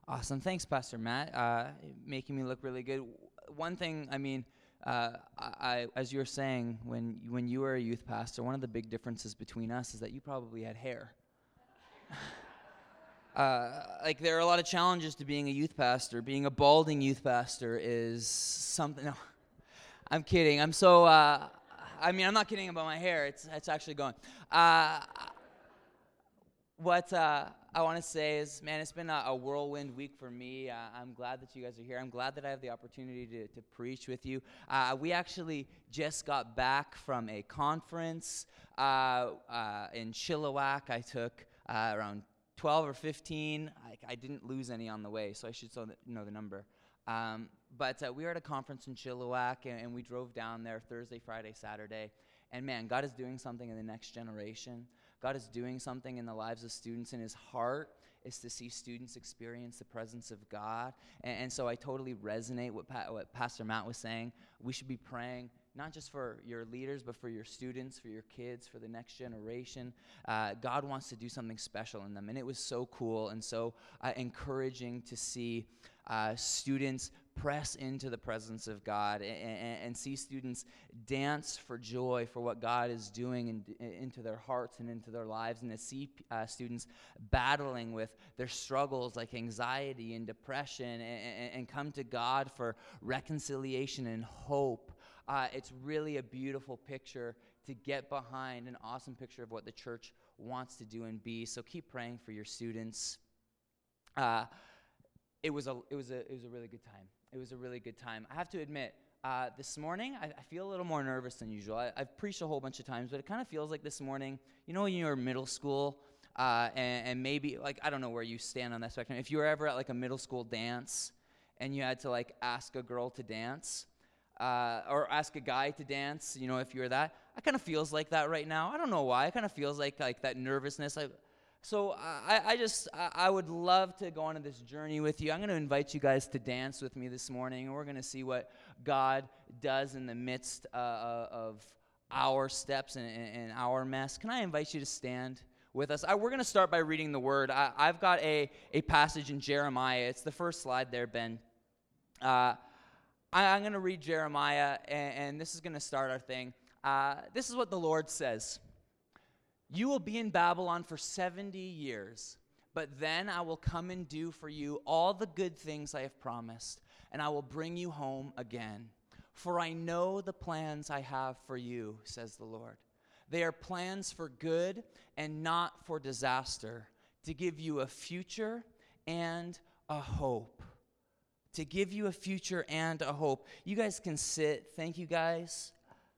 Awesome. Thanks, Pastor Matt. Making me look really good. One thing, as you were saying, when you were a youth pastor, one of the big differences between us is that you probably had hair. There are a lot of challenges to being a youth pastor. Being a balding youth pastor is something. No, I'm kidding. I'm not kidding about my hair. It's actually going. What I want to say is, man, it's been a whirlwind week for me. I'm glad that you guys are here. I'm glad that I have the opportunity to preach with you. We actually just got back from a conference in Chilliwack. I took around 12 or 15. I didn't lose any on the way, so I should know the number. But we were at a conference in Chilliwack, and we drove down there Thursday, Friday, Saturday. And man, God is doing something in the next generation. God is doing something in the lives of students, and his heart is to see students experience the presence of God. And so I totally resonate with what Pastor Matt was saying. We should be praying not just for your leaders, but for your students, for your kids, for the next generation. God wants to do something special in them, and it was so cool and so encouraging to see students press into the presence of God and see students dance for joy for what God is doing into their hearts and into their lives, and to see students battling with their struggles like anxiety and depression and come to God for reconciliation and hope. It's really a beautiful picture to get behind, an awesome picture of what the church wants to do and be. So keep praying for your students. It was a really good time. It was a really good time. I have to admit, this morning, I feel a little more nervous than usual. I've preached a whole bunch of times, but it kind of feels like this morning, when you were in middle school, and maybe, I don't know where you stand on that spectrum. If you were ever at, a middle school dance, and you had to, ask a girl to dance, or ask a guy to dance, if you were that, it kind of feels like that right now. I don't know why. It kind of feels like that nervousness. So I would love to go on this journey with you. I'm going to invite you guys to dance with me this morning, and we're going to see what God does in the midst of our steps and our mess. Can I invite you to stand with us? We're going to start by reading the Word. I've got a passage in Jeremiah. It's the first slide there, Ben. I'm going to read Jeremiah, and this is going to start our thing. This is what the Lord says. You will be in Babylon for 70 years, but then I will come and do for you all the good things I have promised, and I will bring you home again. For I know the plans I have for you, says the Lord. They are plans for good and not for disaster, to give you a future and a hope. To give you a future and a hope. You guys can sit. Thank you, guys.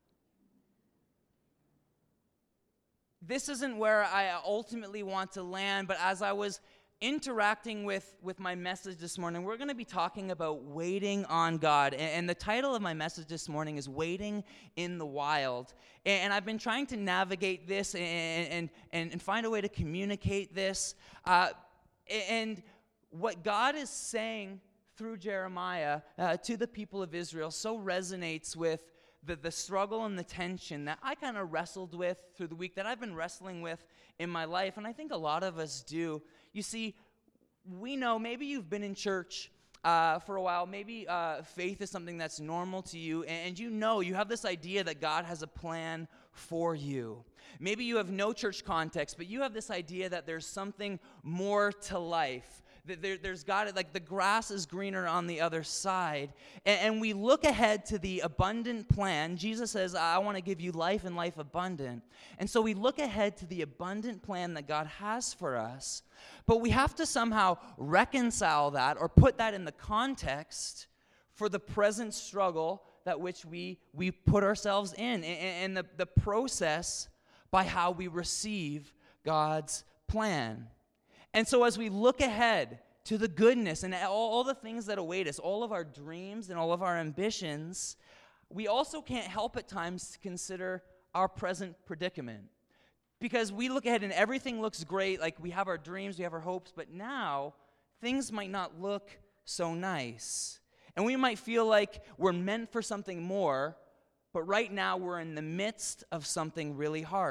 This isn't where I ultimately want to land, but as I was interacting with my message this morning, we're going to be talking about waiting on God. And the title of my message this morning is Waiting in the Wild. And I've been trying to navigate this and find a way to communicate this. And what God is saying through Jeremiah to the people of Israel so resonates with the struggle and the tension that I kind of wrestled with through the week, that I've been wrestling with in my life, and I think a lot of us do. You see, we know, maybe you've been in church for a while, maybe faith is something that's normal to you, and you have this idea that God has a plan for you. Maybe you have no church context, but you have this idea that there's something more to life. There's God, the grass is greener on the other side. And we look ahead to the abundant plan. Jesus says, I want to give you life and life abundant. And so we look ahead to the abundant plan that God has for us. But we have to somehow reconcile that or put that in the context for the present struggle that which we put ourselves in, and the process by how we receive God's plan. And so as we look ahead to the goodness and all the things that await us, all of our dreams and all of our ambitions, we also can't help at times to consider our present predicament. Because we look ahead and everything looks great, we have our dreams, we have our hopes, but now things might not look so nice. And we might feel like we're meant for something more, but right now we're in the midst of something really hard.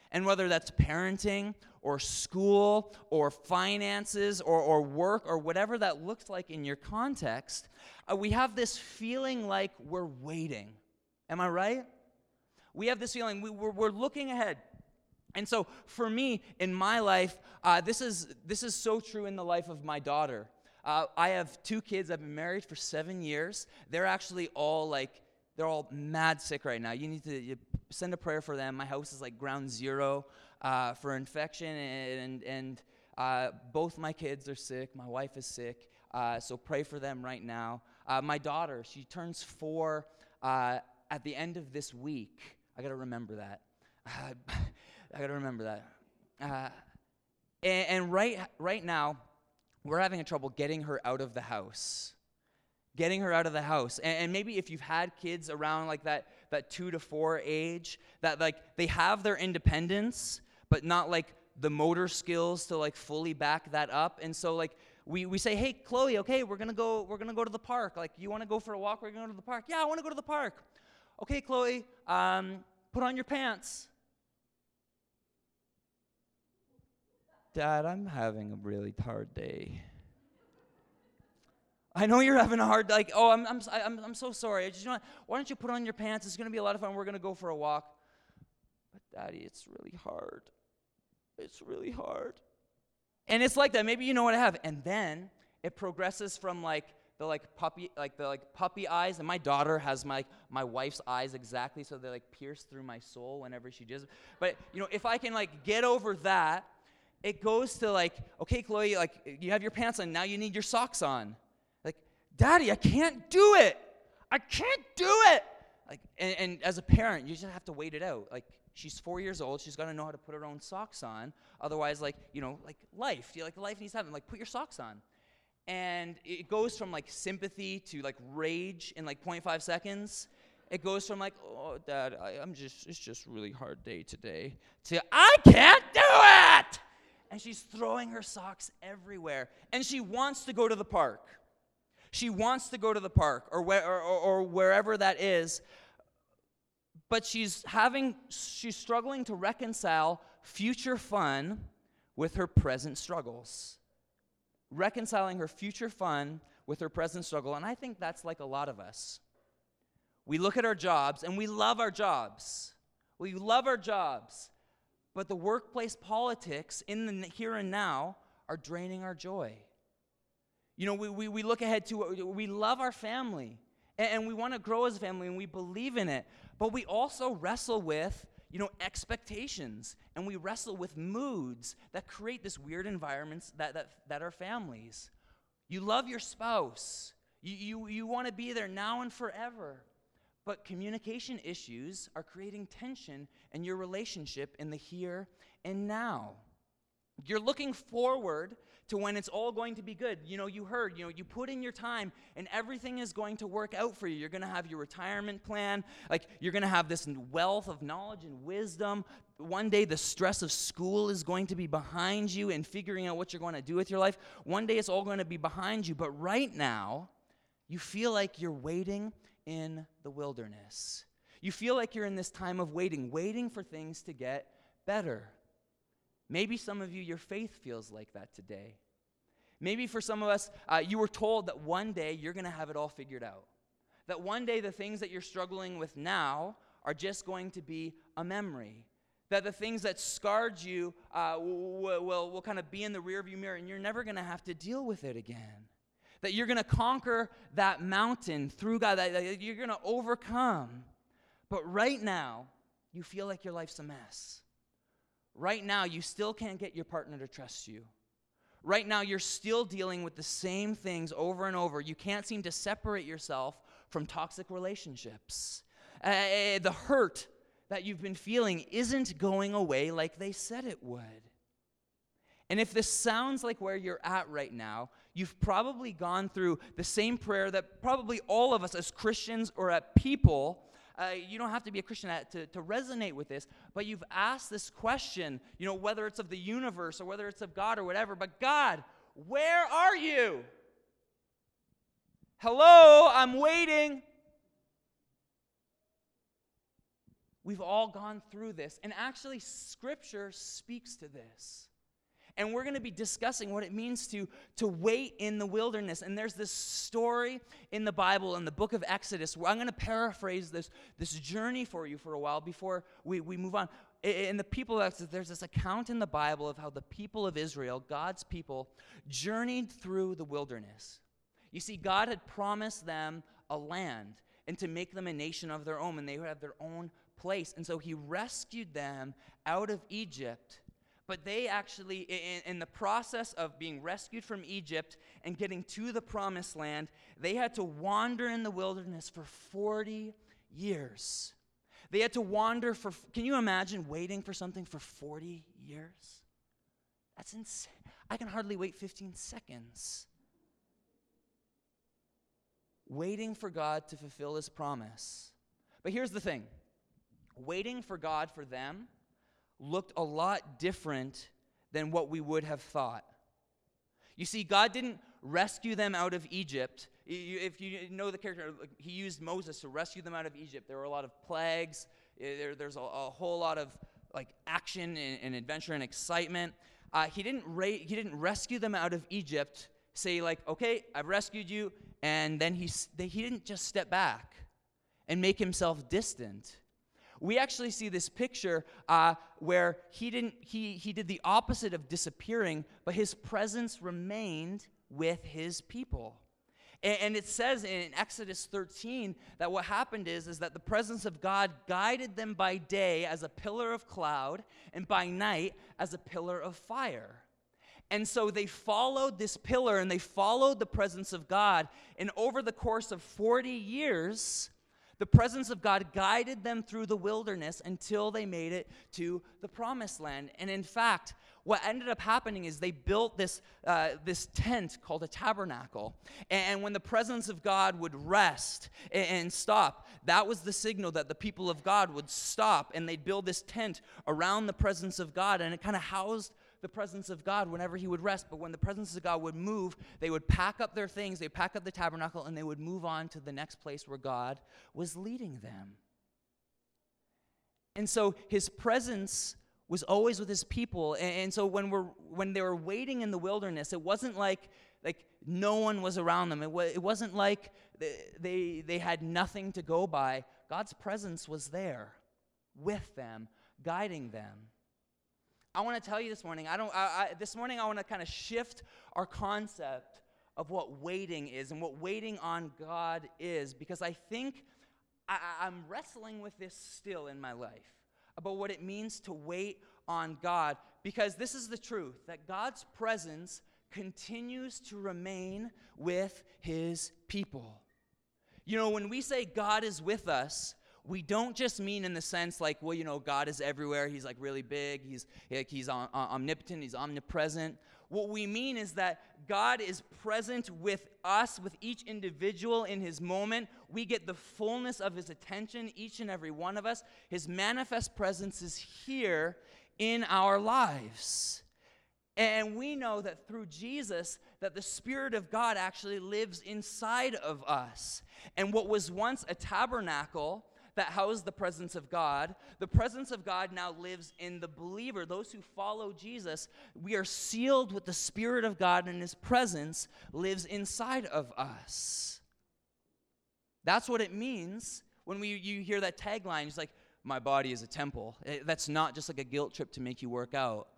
And whether that's parenting or school or finances or work or whatever that looks like in your context, we have this feeling like we're waiting. Am I right? We have this feeling, we're looking ahead. And so for me, in my life, this is so true in the life of my daughter. I have 2 kids. I've been married for 7 years. They're actually they're all mad sick right now. You need to send a prayer for them. My house is like ground zero for infection, and both my kids are sick. My wife is sick, so pray for them right now. My daughter, she turns 4 at the end of this week. I got to remember that. And right now, we're having trouble getting her out of the house. And maybe if you've had kids around like that 2 to 4 age, that like they have their independence, but not like the motor skills to like fully back that up. And so like we say, hey, Chloe, okay, we're gonna go to the park. Like, you want to go for a walk? We're gonna go to the park. Yeah, I want to go to the park. Okay, Chloe, put on your pants. Dad, I'm having a really hard day. I know you're having a hard, like, oh, I'm so sorry. Why don't you put on your pants? It's going to be a lot of fun. We're going to go for a walk. But Daddy, it's really hard. It's really hard. And it's like that. Maybe you know what I have. And then it progresses from the puppy eyes. And my daughter has my wife's eyes exactly, so they like pierce through my soul whenever she does. But if I can like get over that, it goes to like, okay, Chloe, like you have your pants on. Now you need your socks on. Daddy, I can't do it. I can't do it. Like, and as a parent, you just have to wait it out. Like, she's 4 years old. She's got to know how to put her own socks on. Otherwise, like life. Life needs to happen. Like, put your socks on. And it goes from, like, sympathy to, like, rage in, like, 0.5 seconds. It goes from, like, oh, Dad, it's just a really hard day today, to, I can't do it! And she's throwing her socks everywhere. And she wants to go to the park. She wants to go to the park or wherever that is, but she's struggling to reconcile future fun with her present struggles. Reconciling her future fun with her present struggle, and I think that's like a lot of us. We look at our jobs, and we love our jobs. We love our jobs, but the workplace politics in the here and now are draining our joy. We look ahead to, we love our family, and we want to grow as a family, and we believe in it. But we also wrestle with, expectations, and we wrestle with moods that create this weird environments that are families. You love your spouse. You want to be there now and forever. But communication issues are creating tension in your relationship in the here and now. You're looking forward to when it's all going to be good. You heard, you put in your time and everything is going to work out for you. You're going to have your retirement plan. Like, you're going to have this wealth of knowledge and wisdom. One day the stress of school is going to be behind you and figuring out what you're going to do with your life. One day it's all going to be behind you. But right now, you feel like you're waiting in the wilderness. You feel like you're in this time of waiting for things to get better. Maybe some of you, your faith feels like that today. Maybe for some of us, you were told that one day you're going to have it all figured out. That one day the things that you're struggling with now are just going to be a memory. That the things that scarred you will kind of be in the rearview mirror, and you're never going to have to deal with it again. That you're going to conquer that mountain through God, that you're going to overcome. But right now, you feel like your life's a mess. Right now, you still can't get your partner to trust you. Right now, you're still dealing with the same things over and over. You can't seem to separate yourself from toxic relationships. The hurt that you've been feeling isn't going away like they said it would. And if this sounds like where you're at right now, you've probably gone through the same prayer that probably all of us as Christians or as people, you don't have to be a Christian to resonate with this, but you've asked this question, whether it's of the universe or whether it's of God or whatever, but God, where are you? Hello, I'm waiting. We've all gone through this. And actually, Scripture speaks to this. And we're going to be discussing what it means to wait in the wilderness. And there's this story in the Bible, in the book of Exodus, where I'm going to paraphrase this journey for you for a while before we move on. In the people of Exodus, there's this account in the Bible of how the people of Israel, God's people, journeyed through the wilderness. You see, God had promised them a land and to make them a nation of their own, and they would have their own place. And so he rescued them out of Egypt. But they actually, in the process of being rescued from Egypt and getting to the promised land, they had to wander in the wilderness for 40 years. They had to wander can you imagine waiting for something for 40 years? That's insane. I can hardly wait 15 seconds. Waiting for God to fulfill his promise. But here's the thing. Waiting for God for them looked a lot different than what we would have thought. You see, God didn't rescue them out of Egypt. If you know the character, he used Moses to rescue them out of Egypt. There were a lot of plagues. There's a whole lot of action and adventure and excitement. He didn't rescue them out of Egypt, say okay, I've rescued you, and then he didn't just step back and make himself distant. We actually see this picture where he did the opposite of disappearing, but his presence remained with his people. And it says in Exodus 13 that what happened is that the presence of God guided them by day as a pillar of cloud and by night as a pillar of fire. And so they followed this pillar and they followed the presence of God. And over the course of 40 years, the presence of God guided them through the wilderness until they made it to the promised land. And in fact, what ended up happening is they built this tent called a tabernacle. And when the presence of God would rest and stop, that was the signal that the people of God would stop, and they'd build this tent around the presence of God, and it kind of housed the presence of God whenever he would rest. But when the presence of God would move, they would pack up their things, they'd pack up the tabernacle, and they would move on to the next place where God was leading them. And so his presence was always with his people. And so when they were waiting in the wilderness, it wasn't like no one was around them. It wasn't like they had nothing to go by. God's presence was there with them, guiding them. I want to tell you this morning, this morning I want to kind of shift our concept of what waiting is and what waiting on God is, because I think I'm wrestling with this still in my life, about what it means to wait on God, because this is the truth, that God's presence continues to remain with his people. You know, when we say God is with us, we don't just mean in the sense God is everywhere. He's really big. He's omnipotent. He's omnipresent. What we mean is that God is present with us, with each individual in his moment. We get the fullness of his attention, each and every one of us. His manifest presence is here in our lives. And we know that through Jesus, that the Spirit of God actually lives inside of us. And what was once a tabernacle that housed the presence of God now lives in the believer, those who follow Jesus. We are sealed with the Spirit of God, and his presence lives inside of us. That's what it means when you hear that tagline. It's my body is a temple. That's not just a guilt trip to make you work out.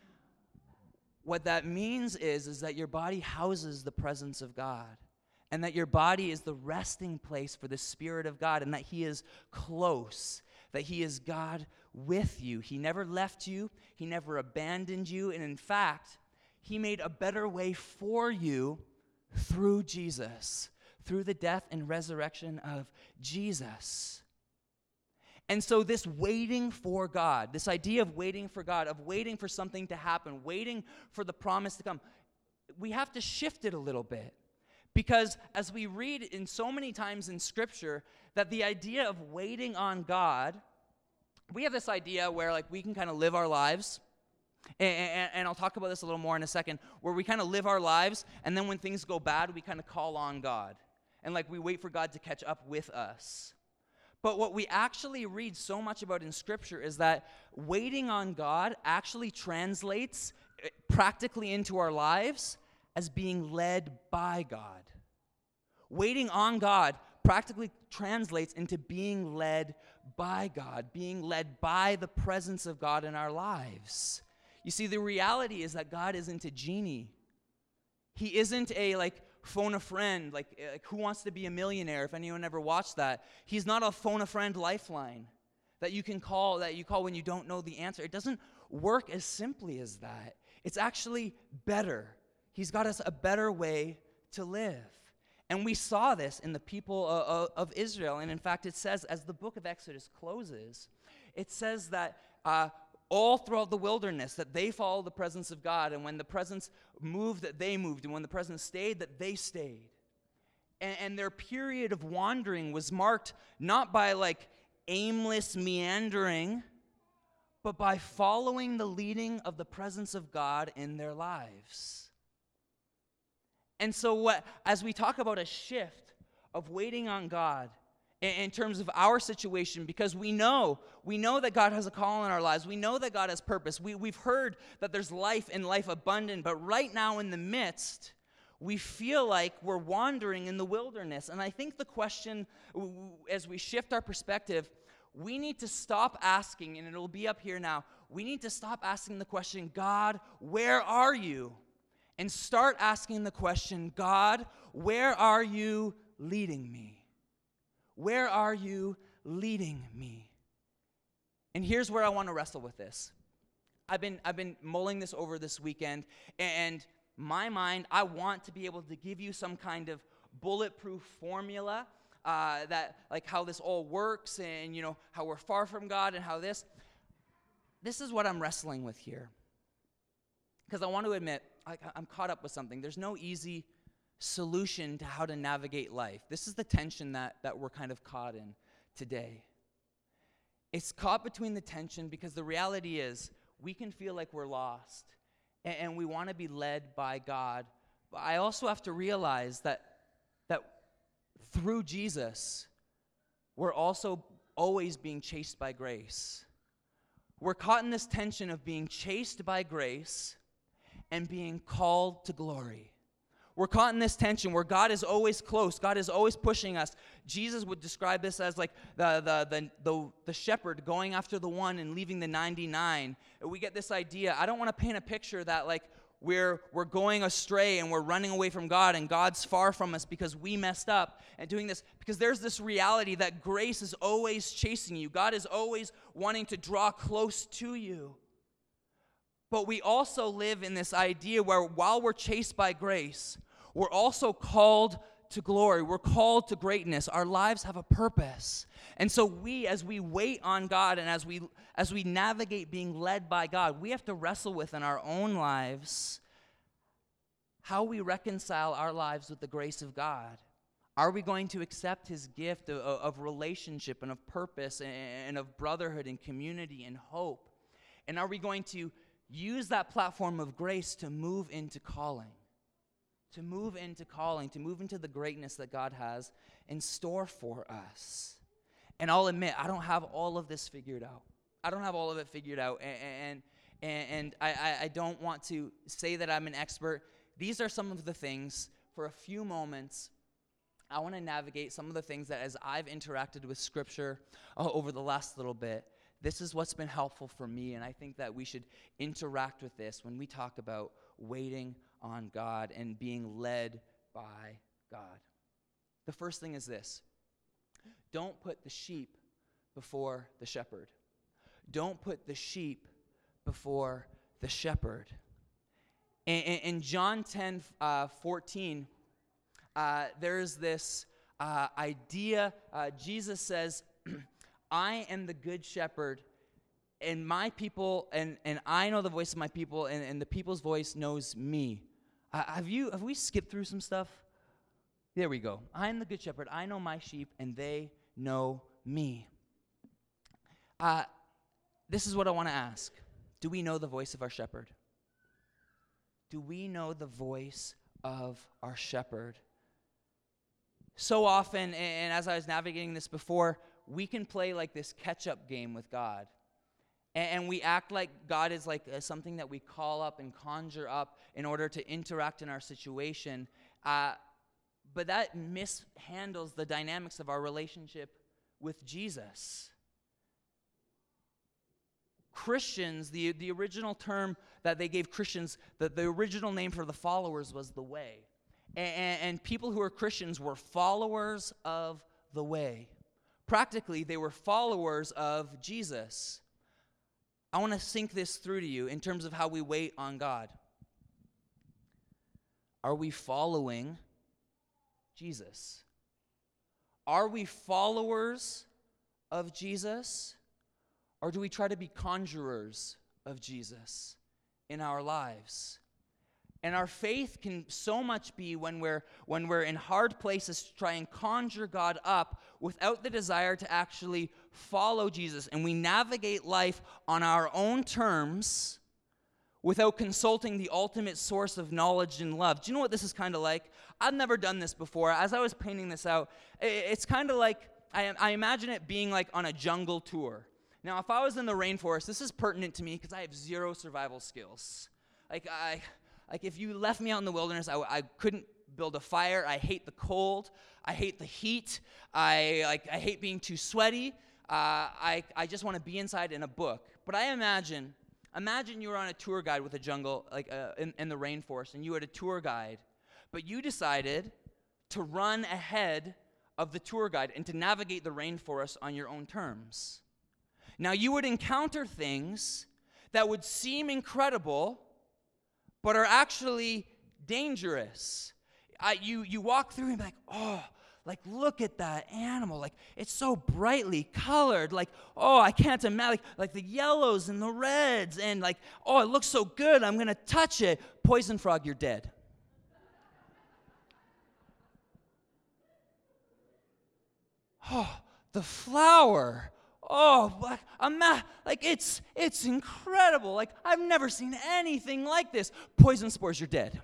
What that means is that your body houses the presence of God, and that your body is the resting place for the Spirit of God, and that he is close, that he is God with you. He never left you. He never abandoned you. And in fact, he made a better way for you through Jesus, through the death and resurrection of Jesus. And so this waiting for God, this idea of waiting for God, of waiting for something to happen, waiting for the promise to come, we have to shift it a little bit. Because as we read in so many times in Scripture, that the idea of waiting on God, we have this idea where we can kind of live our lives, and I'll talk about this a little more in a second, where we kind of live our lives, and then when things go bad, we kind of call on God. And we wait for God to catch up with us. But what we actually read so much about in Scripture is that waiting on God actually translates practically into our lives as being led by God. Waiting on God practically translates into being led by God, being led by the presence of God in our lives. You see, the reality is that God isn't a genie. He isn't a phone a friend, like Who Wants to Be a Millionaire, if anyone ever watched that. He's not a phone a friend lifeline that you call when you don't know the answer. It doesn't work as simply as that. It's actually better. He's got us a better way to live. And we saw this in the people of Israel. And in fact, it says, as the book of Exodus closes, it says that all throughout the wilderness, that they followed the presence of God. And when the presence moved, that they moved. And when the presence stayed, that they stayed. And their period of wandering was marked not by aimless meandering, but by following the leading of the presence of God in their lives. And so as we talk about a shift of waiting on God, in terms of our situation, because we know that God has a call in our lives. We know that God has purpose. We've heard that there's life and life abundant, but right now in the midst, we feel like we're wandering in the wilderness. And I think the question, as we shift our perspective, we need to stop asking, and it'll be up here now, we need to stop asking the question, God, where are you? And start asking the question, God, where are you leading me? Where are you leading me? And here's where I want to wrestle with this. I've been mulling this over this weekend, and my mind, I want to be able to give you some kind of bulletproof formula that how this all works, and how we're far from God, and how this is what I'm wrestling with here. Because I want to admit, I'm caught up with something. There's no easy solution to how to navigate life. This is the tension that we're kind of caught in today. It's caught between the tension because the reality is we can feel like we're lost and we want to be led by God. But I also have to realize that through Jesus, we're also always being chased by grace. We're caught in this tension of being chased by grace and being called to glory. We're caught in this tension where God is always close. God is always pushing us. Jesus would describe this as the shepherd going after the one and leaving the 99. We get this idea. I don't want to paint a picture that we're going astray and we're running away from God and God's far from us because we messed up and doing this. Because there's this reality that grace is always chasing you. God is always wanting to draw close to you. But we also live in this idea where while we're chased by grace, we're also called to glory. We're called to greatness. Our lives have a purpose. And so as we wait on God and as we navigate being led by God, we have to wrestle with in our own lives how we reconcile our lives with the grace of God. Are we going to accept his gift of relationship and of purpose and of brotherhood and community and hope? And are we going to use that platform of grace to move into calling, to move into the greatness that God has in store for us? And I'll admit, I don't have all of this figured out. I don't have all of it figured out, and I don't want to say that I'm an expert. These are some of the things, for a few moments, I want to navigate some of the things that as I've interacted with Scripture over the last little bit, this is what's been helpful for me, and I think that we should interact with this when we talk about waiting on God and being led by God. The first thing is this. Don't put the sheep before the shepherd. Don't put the sheep before the shepherd. In John 10:14, there's this idea. Jesus says, I am the good shepherd, and my people, and I know the voice of my people, and the people's voice knows me. Have we skipped through some stuff? There we go. I am the good shepherd. I know my sheep, and they know me. This is what I want to ask. Do we know the voice of our shepherd? Do we know the voice of our shepherd? So often, and as I was navigating this before, we can play like this catch-up game with God. And we act like God is like something that we call up and conjure up in order to interact in our situation. But that mishandles the dynamics of our relationship with Jesus. Christians, the original term that they gave Christians, the original name for the followers was the way. And people who were Christians were followers of the way. Practically, they were followers of Jesus. I want to sink this through to you in terms of how we wait on God. Are we following Jesus? Are we followers of Jesus? Or do we try to be conjurers of Jesus in our lives? And our faith can so much be when we're in hard places to try and conjure God up without the desire to actually follow Jesus. And we navigate life on our own terms without consulting the ultimate source of knowledge and love. Do you know what this is kind of like? I've never done this before. As I was painting this out, it's kind of like, I imagine it being like on a jungle tour. Now, if I was in the rainforest, this is pertinent to me because I have zero survival skills. Like if you left me out in the wilderness, I couldn't build a fire. I hate the cold. I hate the heat. I hate being too sweaty. I just want to be inside in a book. But I imagine you were on a tour guide with a jungle, in the rainforest, and you had a tour guide, but you decided to run ahead of the tour guide and to navigate the rainforest on your own terms. Now, you would encounter things that would seem incredible, but are actually dangerous. You walk through and be like, oh, like, look at that animal. Like, it's so brightly colored. Like, oh, I can't imagine. Like the yellows and the reds. And like, oh, it looks so good. I'm going to touch it. Poison frog, you're dead. Oh, the flower. Oh, like it's incredible. Like, I've never seen anything like this. Poison spores, you're dead.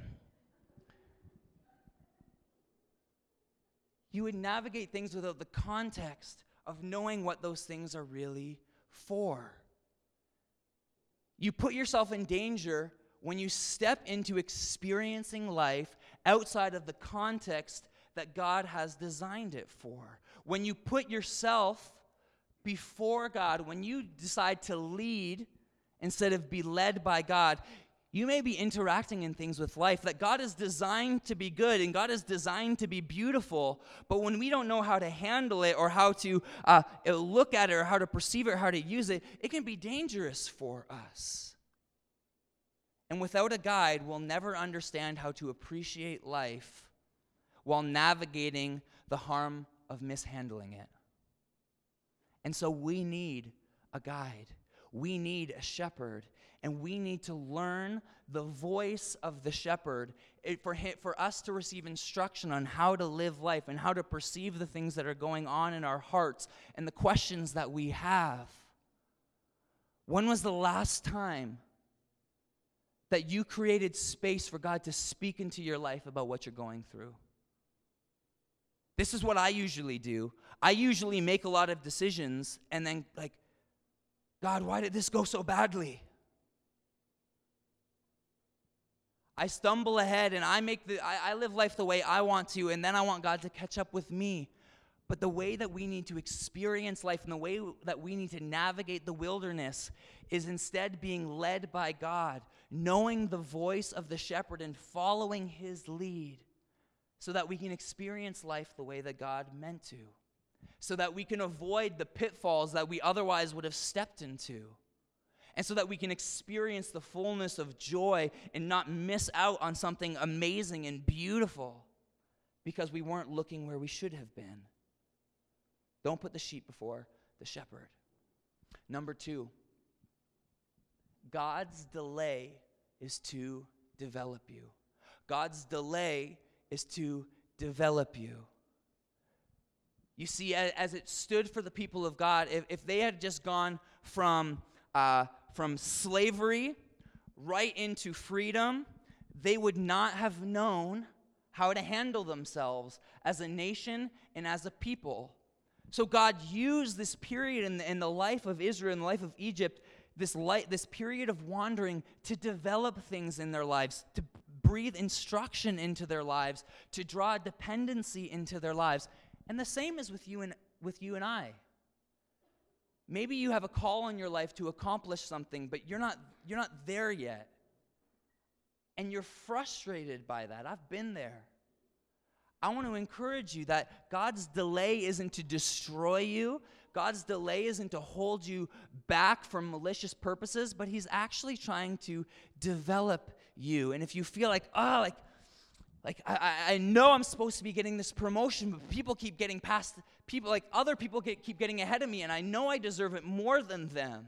You would navigate things without the context of knowing what those things are really for. You put yourself in danger when you step into experiencing life outside of the context that God has designed it for. When you put yourself before God, when you decide to lead instead of be led by God, you may be interacting in things with life that God is designed to be good and God is designed to be beautiful, but when we don't know how to handle it or how to look at it or how to perceive it or how to use it, it can be dangerous for us. And without a guide, we'll never understand how to appreciate life while navigating the harm of mishandling it. And so we need a guide. We need a shepherd. And we need to learn the voice of the shepherd for us to receive instruction on how to live life and how to perceive the things that are going on in our hearts and the questions that we have. When was the last time that you created space for God to speak into your life about what you're going through? This is what I usually do. I usually make a lot of decisions and then like, God, why did this go so badly? I stumble ahead and I live life the way I want to, and then I want God to catch up with me. But the way that we need to experience life and the way that we need to navigate the wilderness is instead being led by God, knowing the voice of the shepherd and following his lead so that we can experience life the way that God meant to, so that we can avoid the pitfalls that we otherwise would have stepped into, and so that we can experience the fullness of joy and not miss out on something amazing and beautiful because we weren't looking where we should have been. Don't put the sheep before the shepherd. Number 2, God's delay is to develop you. God's delay is to develop you. You see, as it stood for the people of God, if they had just gone from slavery right into freedom, they would not have known how to handle themselves as a nation and as a people. So God used this period in the life of Israel, in the life of Egypt, this period of wandering to develop things in their lives, to breathe instruction into their lives, to draw dependency into their lives. And the same is with you and I. Maybe you have a call on your life to accomplish something, but you're not there yet. And you're frustrated by that. I've been there. I want to encourage you that God's delay isn't to destroy you. God's delay isn't to hold you back from malicious purposes, but he's actually trying to develop you. And if you feel like, I know I'm supposed to be getting this promotion, but people keep getting past, other people keep getting ahead of me, and I know I deserve it more than them.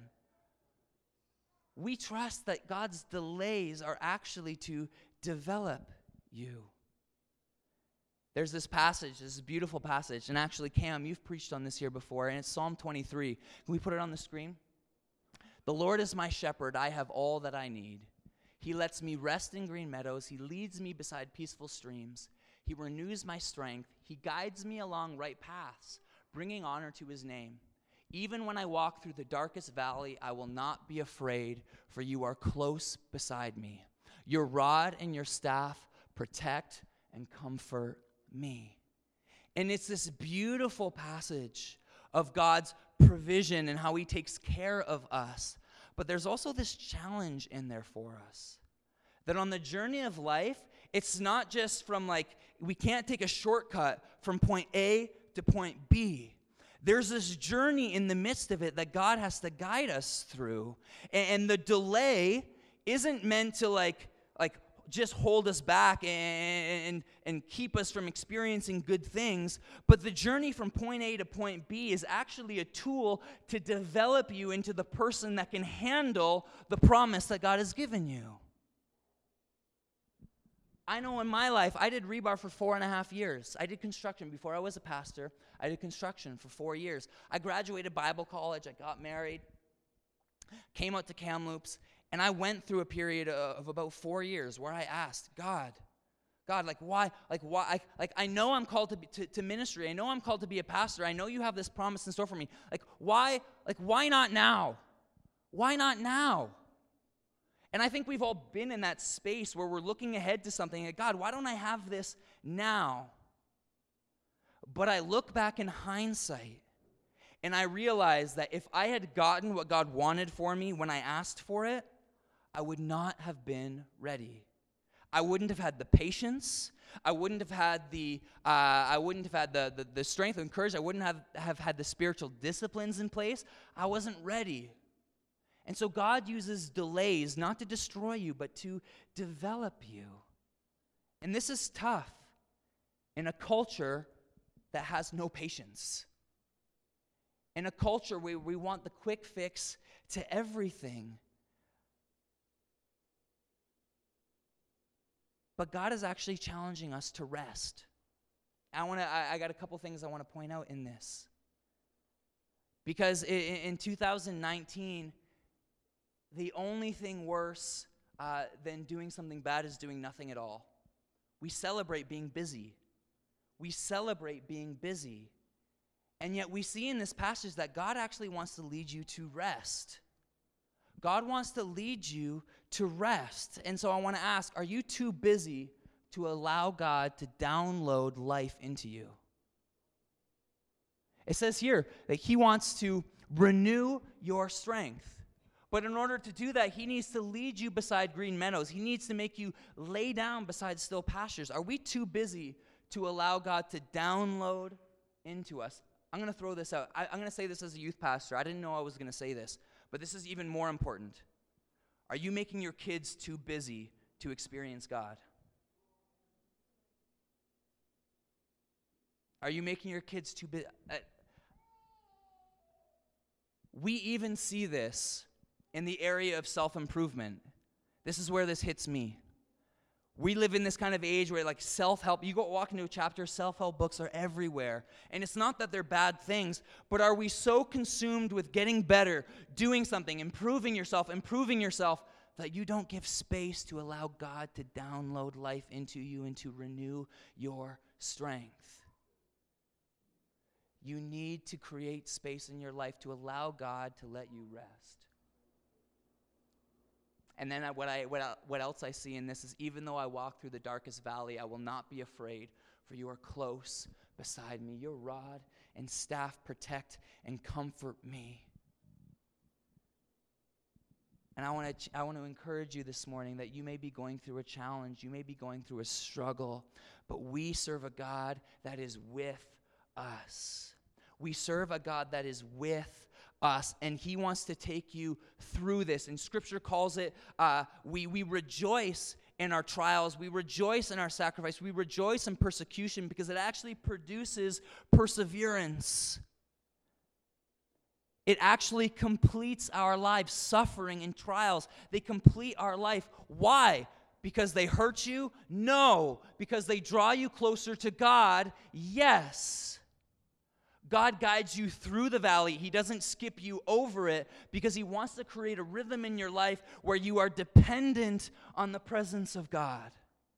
We trust that God's delays are actually to develop you. There's this passage, this beautiful passage, and actually, Cam, you've preached on this here before, and it's Psalm 23. Can we put it on the screen? The Lord is my shepherd, I have all that I need. He lets me rest in green meadows. He leads me beside peaceful streams. He renews my strength. He guides me along right paths, bringing honor to his name. Even when I walk through the darkest valley, I will not be afraid, for you are close beside me. Your rod and your staff protect and comfort me. And it's this beautiful passage of God's provision and how he takes care of us. But there's also this challenge in there for us. That on the journey of life, it's not just from we can't take a shortcut from point A to point B. There's this journey in the midst of it that God has to guide us through. And the delay isn't meant to just hold us back and keep us from experiencing good things. But the journey from point A to point B is actually a tool to develop you into the person that can handle the promise that God has given you. I know in my life, I did rebar for 4.5 years. I did construction before I was a pastor. I did construction for 4 years. I graduated Bible college. I got married, came out to Kamloops, and I went through a period of about 4 years where I asked, God, why? I know I'm called to ministry. I know I'm called to be a pastor. I know you have this promise in store for me. Why not now? Why not now? And I think we've all been in that space where we're looking ahead to something. Like, God, why don't I have this now? But I look back in hindsight, and I realize that if I had gotten what God wanted for me when I asked for it, I would not have been ready. I wouldn't have had the patience. I wouldn't have had the strength and courage. I wouldn't have had the spiritual disciplines in place. I wasn't ready. And so God uses delays not to destroy you, but to develop you. And this is tough in a culture that has no patience. In a culture where we want the quick fix to everything. But God is actually challenging us to rest. I got a couple things I want to point out in this. Because in 2019, the only thing worse than doing something bad is doing nothing at all. We celebrate being busy. We celebrate being busy. And yet we see in this passage that God actually wants to lead you to rest. God wants to lead you to rest. And so I want to ask, are you too busy to allow God to download life into you? It says here that he wants to renew your strength. But in order to do that, he needs to lead you beside green meadows. He needs to make you lay down beside still pastures. Are we too busy to allow God to download into us? I'm going to throw this out. I'm going to say this as a youth pastor. I didn't know I was going to say this, but this is even more important. Are you making your kids too busy to experience God? Are you making your kids too busy? We even see this in the area of self-improvement. This is where this hits me. We live in this kind of age where self-help, you go walk into a chapter, self-help books are everywhere. And it's not that they're bad things, but are we so consumed with getting better, doing something, improving yourself, that you don't give space to allow God to download life into you and to renew your strength? You need to create space in your life to allow God to let you rest. And then what else I see in this is, even though I walk through the darkest valley, I will not be afraid, for you are close beside me. Your rod and staff protect and comfort me. And I want to encourage you this morning that you may be going through a challenge, you may be going through a struggle, but we serve a God that is with us. We serve a God that is with us, and he wants to take you through this. And Scripture calls it, we rejoice in our trials, we rejoice in our sacrifice, we rejoice in persecution, because it actually produces perseverance. It actually completes our lives. Suffering and trials, they complete our life. Why? Because they hurt you? No. Because they draw you closer to God? Yes. God guides you through the valley. He doesn't skip you over it, because he wants to create a rhythm in your life where you are dependent on the presence of God.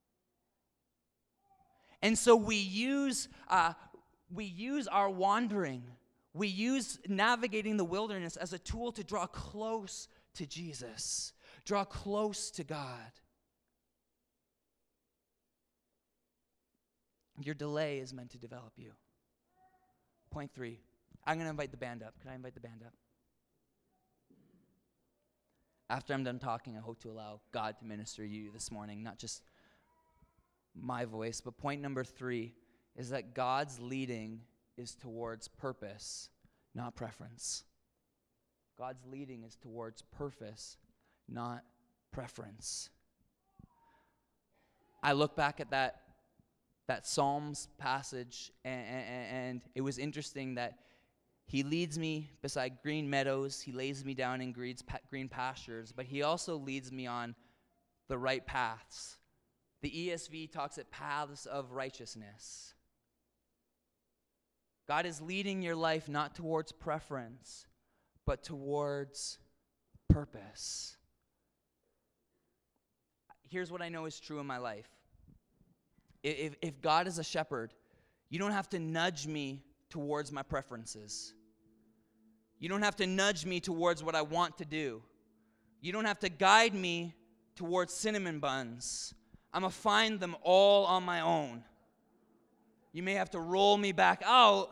And so we use our wandering, we use navigating the wilderness as a tool to draw close to Jesus, draw close to God. Your delay is meant to develop you. Point 3. I'm going to invite the band up. Can I invite the band up? After I'm done talking, I hope to allow God to minister to you this morning, not just my voice. But point number 3 is that God's leading is towards purpose, not preference. God's leading is towards purpose, not preference. I look back at that Psalms passage, and it was interesting that he leads me beside green meadows, he lays me down in green pastures, but he also leads me on the right paths. The ESV talks at paths of righteousness. God is leading your life not towards preference, but towards purpose. Here's what I know is true in my life. If God is a shepherd, you don't have to nudge me towards my preferences. You don't have to nudge me towards what I want to do. You don't have to guide me towards cinnamon buns. I'm going to find them all on my own. You may have to roll me back out.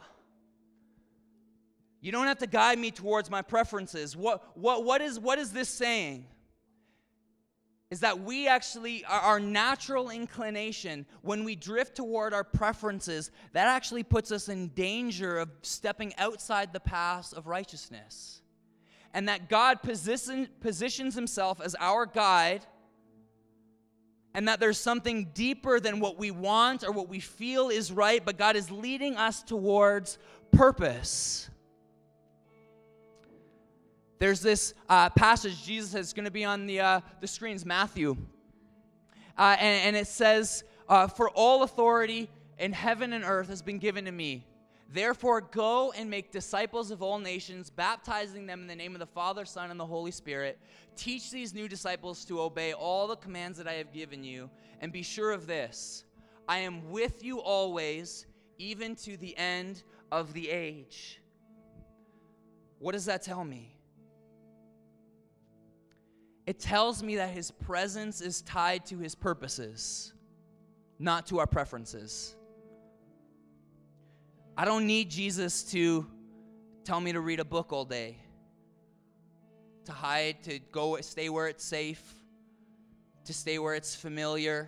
You don't have to guide me towards my preferences. What is this saying? Is that we actually, our natural inclination, when we drift toward our preferences, that actually puts us in danger of stepping outside the paths of righteousness. And that God positions himself as our guide, and that there's something deeper than what we want or what we feel is right, but God is leading us towards purpose. There's this passage, Jesus is going to be on the screens, Matthew. And it says, for all authority in heaven and earth has been given to me. Therefore, go and make disciples of all nations, baptizing them in the name of the Father, Son, and the Holy Spirit. Teach these new disciples to obey all the commands that I have given you. And be sure of this, I am with you always, even to the end of the age. What does that tell me? It tells me that his presence is tied to his purposes, not to our preferences. I don't need Jesus to tell me to read a book all day, to hide, to go stay where it's safe, to stay where it's familiar.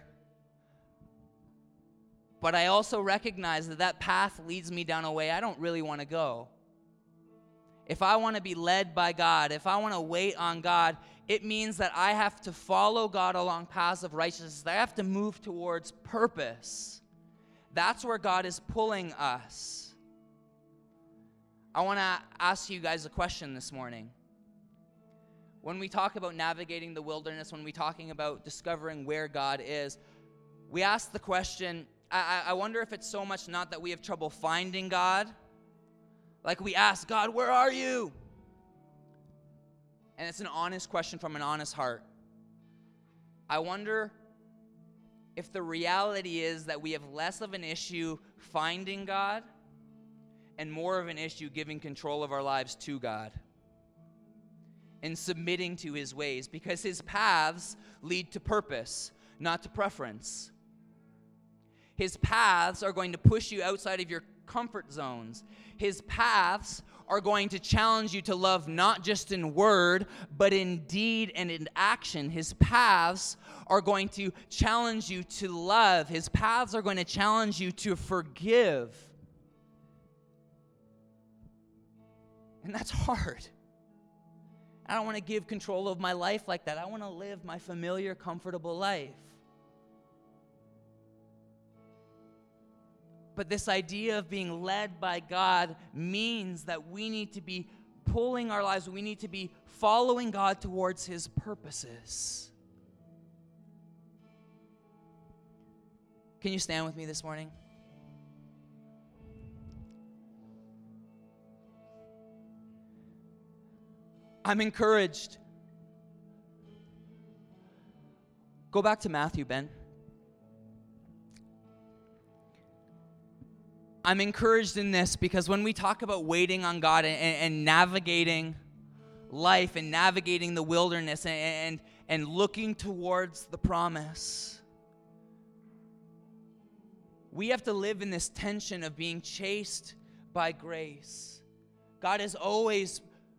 But I also recognize that path leads me down a way I don't really want to go. If I want to be led by God, if I want to wait on God, it means that I have to follow God along paths of righteousness. I have to move towards purpose. That's where God is pulling us. I want to ask you guys a question this morning. When we talk about navigating the wilderness, when we're talking about discovering where God is, we ask the question, I wonder if it's so much not that we have trouble finding God. Like we ask, God, where are you? And it's an honest question from an honest heart. I wonder if the reality is that we have less of an issue finding God and more of an issue giving control of our lives to God and submitting to his ways, because his paths lead to purpose, not to preference. His paths are going to push you outside of your comfort zones. His paths are going to challenge you to love not just in word, but in deed and in action. His paths are going to challenge you to love. His paths are going to challenge you to forgive. And that's hard. I don't want to give control of my life like that. I want to live my familiar, comfortable life. But this idea of being led by God means that we need to be pulling our lives, we need to be following God towards his purposes. Can you stand with me this morning? I'm encouraged. Go back to Matthew, Ben. I'm encouraged in this because when we talk about waiting on God and navigating life and navigating the wilderness and looking towards the promise, we have to live in this tension of being chased by grace. God is always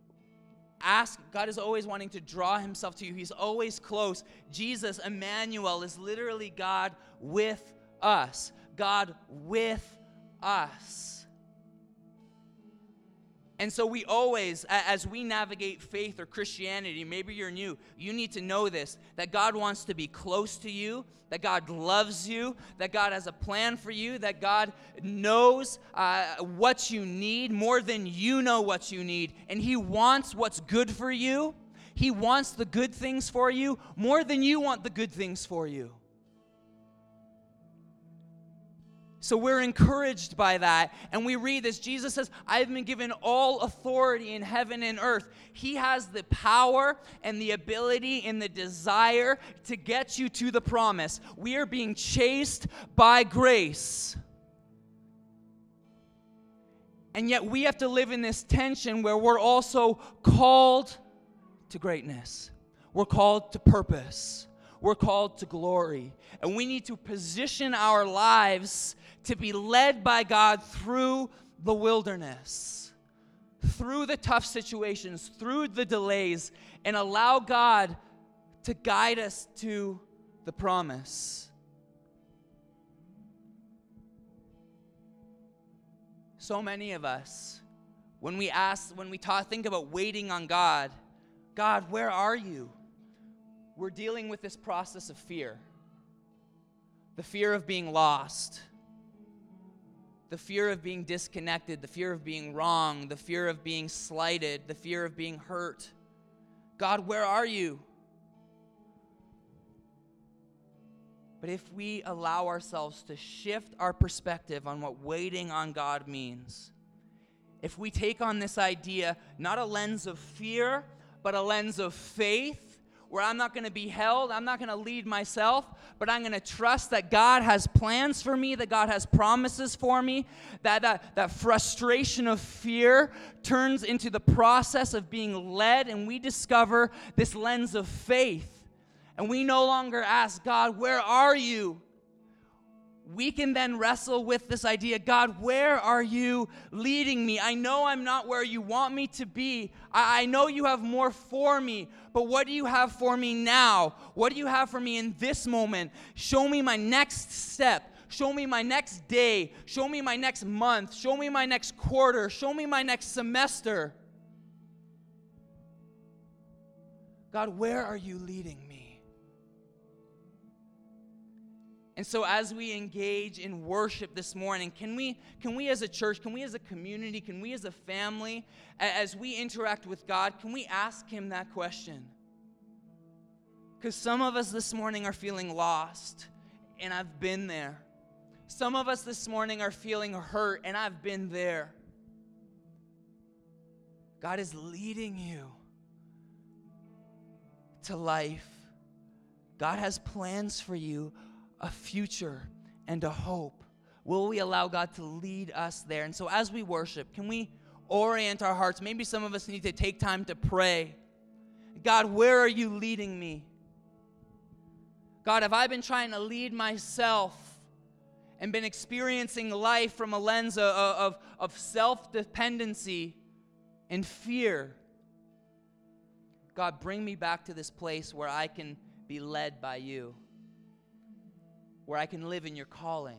wanting to draw himself to you. He's always close. Jesus, Emmanuel, is literally God with us. God with us. And so we always, as we navigate faith or Christianity, maybe you're new, you need to know this, that God wants to be close to you, that God loves you, that God has a plan for you, that God knows what you need more than you know what you need, and he wants what's good for you. He wants the good things for you more than you want the good things for you. So we're encouraged by that, and we read this. Jesus says, I've been given all authority in heaven and earth. He has the power and the ability and the desire to get you to the promise. We are being chased by grace. And yet we have to live in this tension where we're also called to greatness. We're called to purpose. We're called to glory. And we need to position our lives to be led by God through the wilderness, through the tough situations, through the delays, and allow God to guide us to the promise. So many of us, when we think about waiting on God, God, where are you? We're dealing with this process of fear. The fear of being lost. The fear of being disconnected. The fear of being wrong. The fear of being slighted. The fear of being hurt. God, where are you? But if we allow ourselves to shift our perspective on what waiting on God means, if we take on this idea, not a lens of fear, but a lens of faith, where I'm not going to be held, I'm not going to lead myself, but I'm going to trust that God has plans for me, that God has promises for me, that frustration of fear turns into the process of being led, and we discover this lens of faith. And we no longer ask, God, where are you? We can then wrestle with this idea, God, where are you leading me? I know I'm not where you want me to be. I know you have more for me, but what do you have for me now? What do you have for me in this moment? Show me my next step. Show me my next day. Show me my next month. Show me my next quarter. Show me my next semester. God, where are you leading me? And so as we engage in worship this morning, can we as a church, can we as a community, can we as a family, as we interact with God, can we ask him that question? Because some of us this morning are feeling lost, and I've been there. Some of us this morning are feeling hurt, and I've been there. God is leading you to life. God has plans for you, a future and a hope. Will we allow God to lead us there? And so as we worship, can we orient our hearts? Maybe some of us need to take time to pray. God, where are you leading me? God, have I been trying to lead myself and been experiencing life from a lens of self-dependency and fear? God, bring me back to this place where I can be led by you, where I can live in your calling.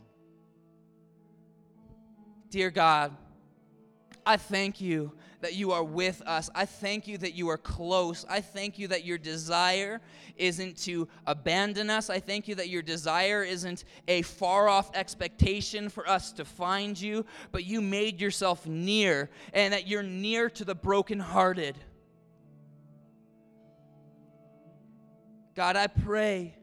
Dear God, I thank you that you are with us. I thank you that you are close. I thank you that your desire isn't to abandon us. I thank you that your desire isn't a far-off expectation for us to find you, but you made yourself near, and that you're near to the brokenhearted. God, I pray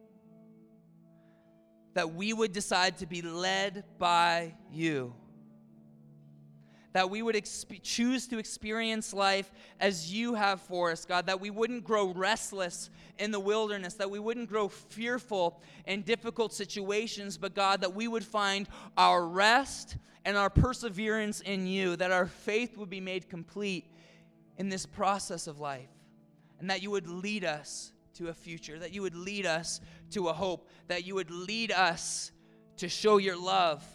that we would decide to be led by you. That we would choose to experience life as you have for us, God. That we wouldn't grow restless in the wilderness. That we wouldn't grow fearful in difficult situations. But God, that we would find our rest and our perseverance in you. That our faith would be made complete in this process of life. And that you would lead us to a future. That you would lead us to a hope. That you would lead us to show your love.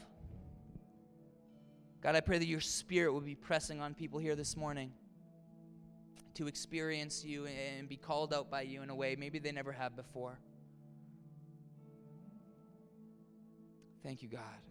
God, I pray that your Spirit will be pressing on people here this morning to experience you and be called out by you in a way maybe they never have before. Thank you, God.